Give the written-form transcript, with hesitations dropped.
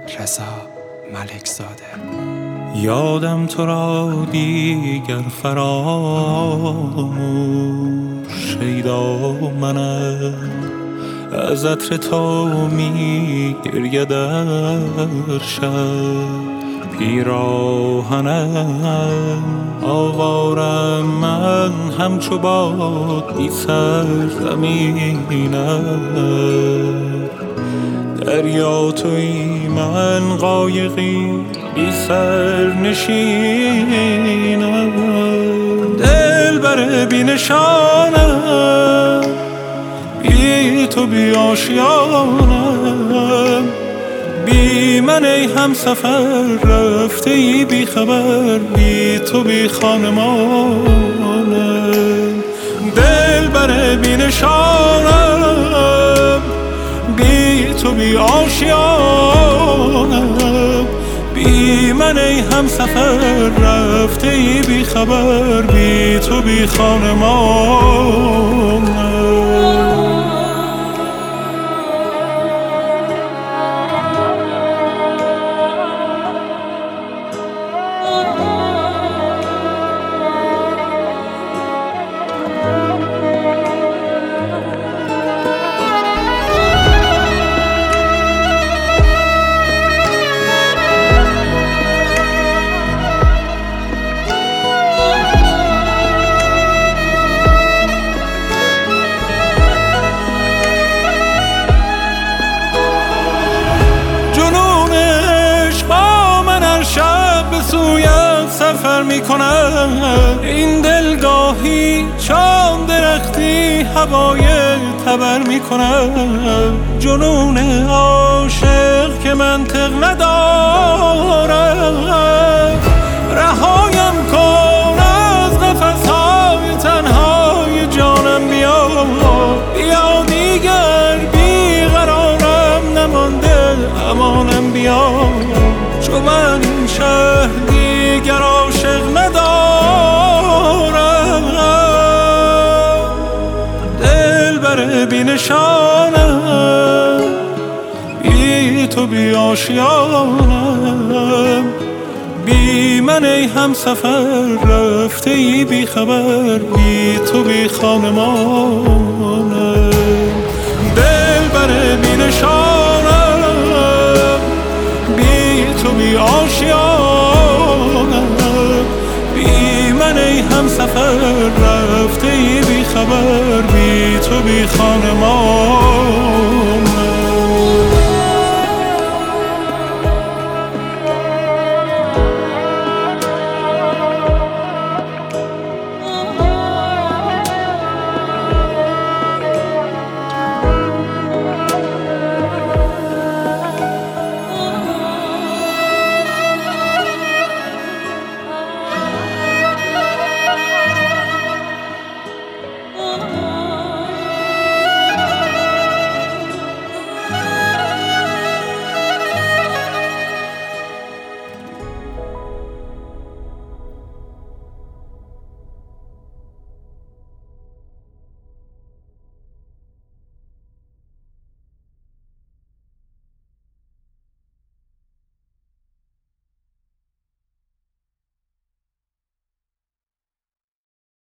رضا ملکزاده. یادم تو را دیگر فراموش شیدا منم، از عطر تو می گریه در شب پیراهنم. آوارم من همچو باد بی سرزمینم، دریا تویی من قایقی بی سر نشینم. دلبر بی نشانم، بی تو بی آشیانم، بی من ای همسفر رفته ای بی خبر، بی تو بی خانمانم. دلبر بی نشانم، بی تو بی آشیانم، بی من ای همسفر رفته ای بی خبر، بی تو بی خانمانم. سفر میکنم این دلگاهی، چون درختی هوای تبر میکنم. جنون عاشق که منطق ندارم، رهایم کن از نفسهای تنهای جانم. بیا بیا دیگر بیقرارم نمانده امانم. بیا چون من این شهر دیگر عاشق ندارم. دلبر بی نشانم، بی تو بی آشیانم، بی من ای همسفر رفته ای بی خبر، بی تو بی خانمانم. دلبر بی نشانم، بی تو بی آشیانم، بی من ای همسفر رفته ای بی خبر، بی تو بی خانمان.